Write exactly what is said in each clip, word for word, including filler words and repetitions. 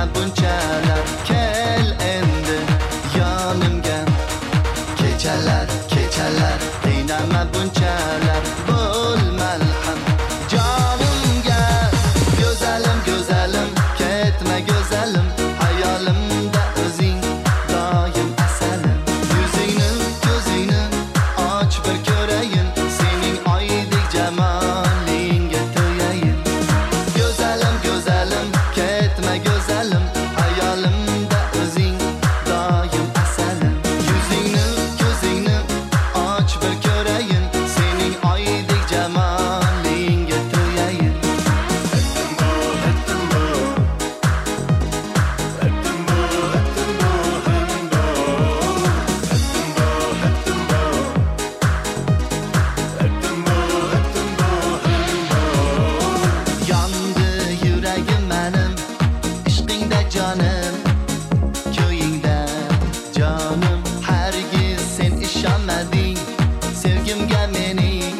qiynama bunchalar. Kel endi yonimga, kechalar kechalar qiynama bunchalar. Bo'l malham jonimga, go'zalim go'zalim ketma go'zalim, hayolimda o'zing doim asalim. Yuzingni ko'zingni och bir ko'rayin, sening oydek jamolingga to'yayin. Go'zalim go'zalim ketma go'zalim, hayolimda o'zing doim asalim. Yuzingni ko'zingni och bir ko'rayin, sening oydek jamolingga to'yayin. Yondi yuragim menim, ishqingda jonim, ko'yingda jonim. Hargiz sen ishonmading sevgimga mening,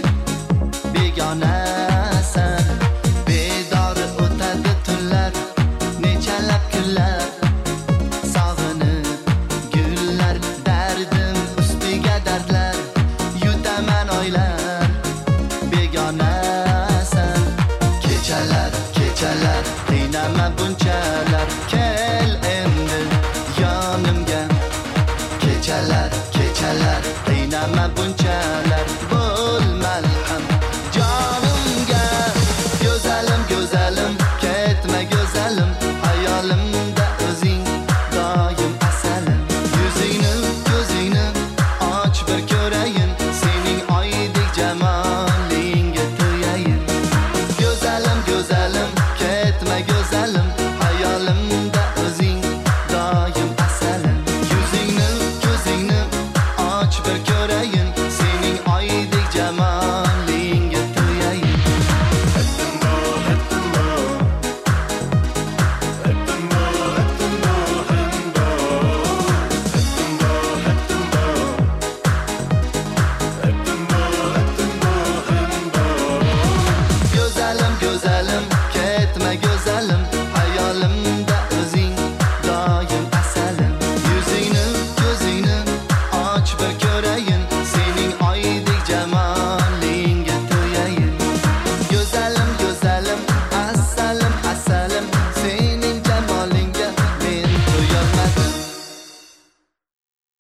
begonasan. Bedori o'tadi tunlar, nechalab kunlar, sog'inib gullar, dardim ustiga dardlar, yutaman oylar, begonasan. Kechalar kechalar qiynama buncha